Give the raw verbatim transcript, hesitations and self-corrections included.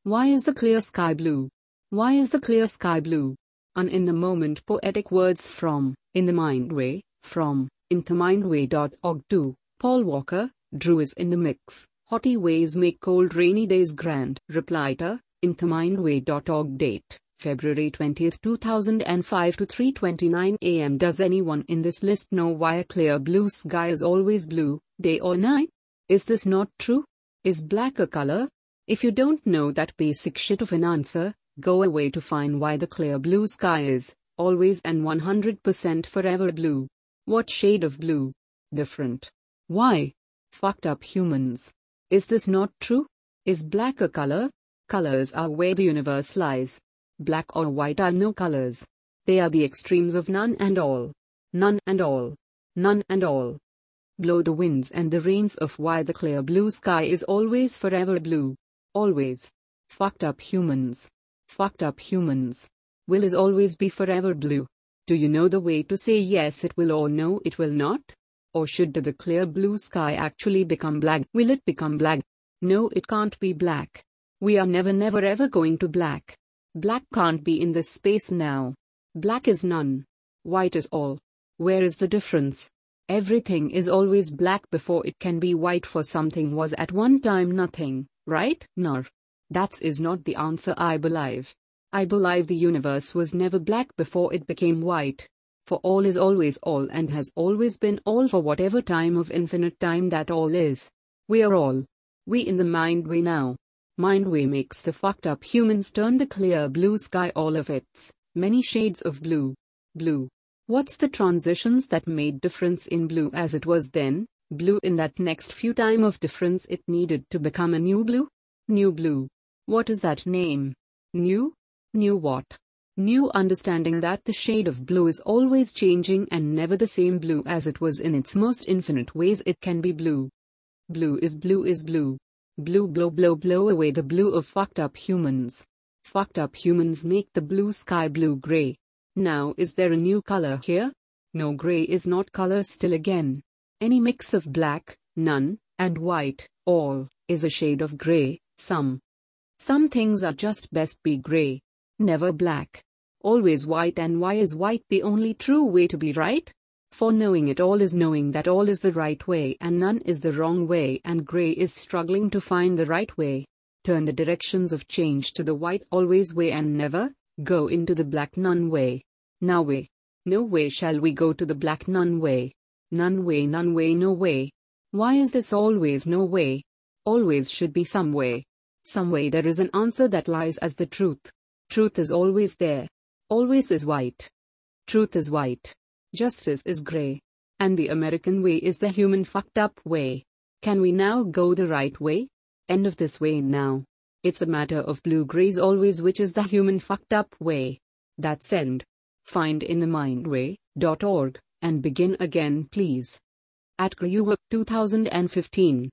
Why is the clear sky blue? Why is the clear sky blue? An in the moment poetic words from In the Mindway, from in the mindway dot org to Paul Walker. Drew is in the mix. Hotty ways make cold rainy days grand. Reply to in the mindway dot org. Date February twentieth two thousand five to three twenty-nine a m Does anyone in this list know why a clear blue sky is always blue, day or night? Is this not true? Is black a color? If you don't know that basic shit of an answer, go away to find why the clear blue sky is always and one hundred percent forever blue. What shade of blue? Different. Why? Fucked up humans. Is this not true? Is black a color? Colors are where the universe lies. Black or white are no colors. They are the extremes of none and all. None and all. None and all. Blow the winds and the rains of why the clear blue sky is always forever blue. Always. Fucked up humans. Fucked up humans. Will is always be forever blue. Do you know the way to say yes it will or no it will not? Or should the clear blue sky actually become black? Will it become black? No, it can't be black. We are never never ever going to black. Black can't be in this space now. Black is none. White is all. Where is the difference? Everything is always black before it can be white, for something was at one time nothing, right? No. That is not the answer I believe. I believe the universe was never black before it became white. For all is always all and has always been all for whatever time of infinite time that all is. We are all. We in the Mindway now. Mindway makes the fucked up humans turn the clear blue sky all of its many shades of blue. Blue. What's the transitions that made difference in blue as it was then? Blue in that next few time of difference it needed to become a new blue? New blue. What is that name? New? New what? New understanding that the shade of blue is always changing and never the same blue as it was in its most infinite ways it can be blue. Blue is blue is blue. Blue blow blow blow away the blue of fucked up humans. Fucked up humans make the blue sky blue gray. Now is there a new color here? No, gray is not color still again. Any mix of black, none, and white, all, is a shade of gray. Some. Some things are just best be gray. Never black. Always white. And why is white the only true way to be right? For knowing it all is knowing that all is the right way and none is the wrong way, and gray is struggling to find the right way. Turn the directions of change to the white always way and never go into the black none way. Now way. No way shall we go to the black none way. None way none way no way. Why is this always no way? Always should be some way. Some way there is an answer that lies as the truth. Truth is always there. Always is white. Truth is white. Justice is gray. And the American way is the human fucked up way. Can we now go the right way? End of this way now. It's a matter of blue grays always, which is the human fucked up way. That's end. Find in the mindway dot org and begin again please. At Gruyuk two thousand fifteen.